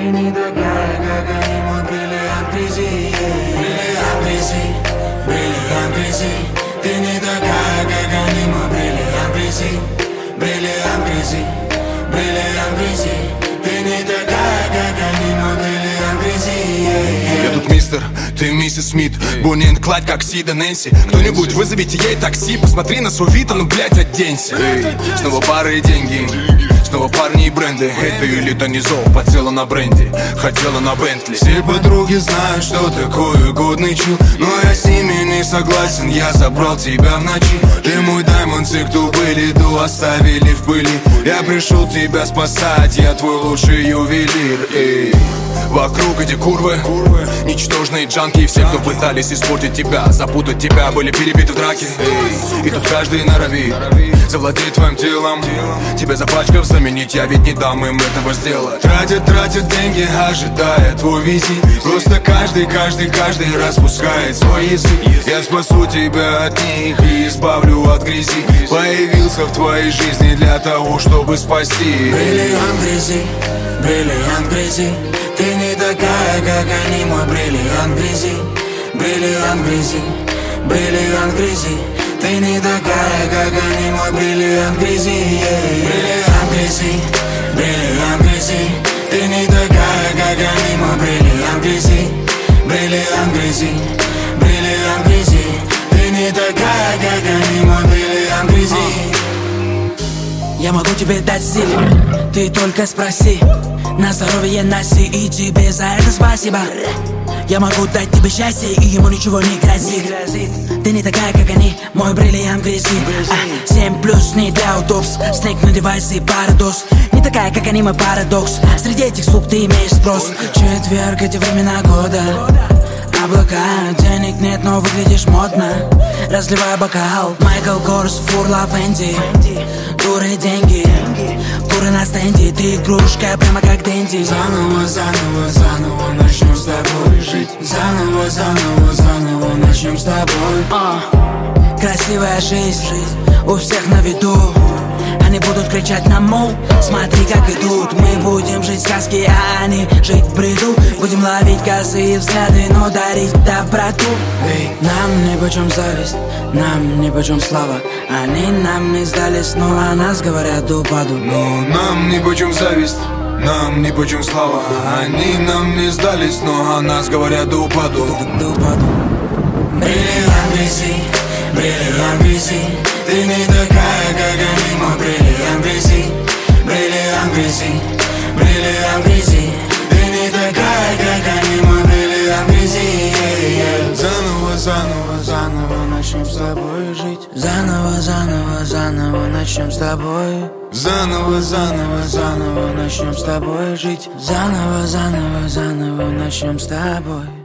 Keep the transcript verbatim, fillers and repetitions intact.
не такая, как они, мой бриллиант грязи. Бриллиант грязи, бриллиант грязи. Ты не такая, как они, мой бриллиант грязи. Бриллиант грязи, бриллиант грязи. Ты не такая, как они, мой бриллиант грязи. Я тут мистер, ты миссис Смит. Бонни энд Клайд, как Сид и Нэнси. Кто-нибудь вызовите ей такси. Посмотри на свой вид, а ну блять оденься. Эй, снова пары и деньги, снова парни и бренды. Эй, ты элита не зол, подсела на бренди, хотела на Бентли. Все подруги знают, что такое годный чил, но я с ними не согласен, я забрал тебя в ночи. Ты мой даймонд, и кто были, то оставили в пыли. Я пришел тебя спасать, я твой лучший ювелир. Эй, вокруг эти курвы, ничтожные джанки. И все, кто пытались испортить тебя, запутать тебя, были перебиты в драке. Эй, и тут каждый норовит завладеть твоим телом. Тебя запачкав заменить, я ведь не дам им этого сделать. Тратят, тратят деньги, ожидая твой визит. Просто каждый, каждый, каждый распускает свой язык. Я спасу тебя от них и избавлю от грязи. Появился в твоей жизни для того, чтобы спасти. Бриллиант грязи, бриллиант грязи. Ты не такая, как они, мой бриллиант грязи. Бриллиант грязи, бриллиант грязи. Ты не такая, как они, мой бриллиант грязи. Бриллиант грязи, бриллиант грязи. Ты не такая, как они, мой бриллиант грязи. Бриллиант грязи, бриллиант грязи. Ты не такая, как они, мой бриллиант грязи. Я могу тебе дать силу, ты только спроси. На здоровье носи, и тебе за это спасибо. Я могу дать тебе счастье, и ему ничего не грозит. Ты не такая, как они, мой бриллиант грязи. а, Семь плюс не для удобств, снег на девайсы, парадокс. Не такая, как они, мой парадокс. Среди этих слуг ты имеешь спрос. Четверг, эти времена года. Облака, денег нет, но выглядишь модно. Разливай бокал, Майкл Корс, Фурла, Фенди. Туры деньги, туры на стенде. Ты игрушка, прямо как Дэнди. Заново, заново, заново начнем с тобой жить. Заново, заново, заново начнем с тобой. uh, Красивая жизнь, у всех на виду. Они будут кричать нам, мол, смотри, как идут. Мы будем жить в сказке, а они жить в бреду. Будем ловить косые взгляды, но дарить доброту. Эй, нам нипочем зависть, нам нипочем слава. Они нам не сдались, но о нас говорят до упаду. Но нам нипочем зависть, нам нипочем слава. Они нам не сдались, но о нас говорят до упаду. До упаду. Бриллиант грязи, бриллиант грязи. Ты не такая, как они, мой бриллиант грязи. Бриллиант грязи, бриллиант грязи. Ты не такая, как они, мой бриллиант грязи. Заново, заново, заново начнем с тобой жить. Заново, заново, заново начнем с тобой. Заново, заново, заново начнем с тобой жить. Заново, заново, заново начнем с тобой.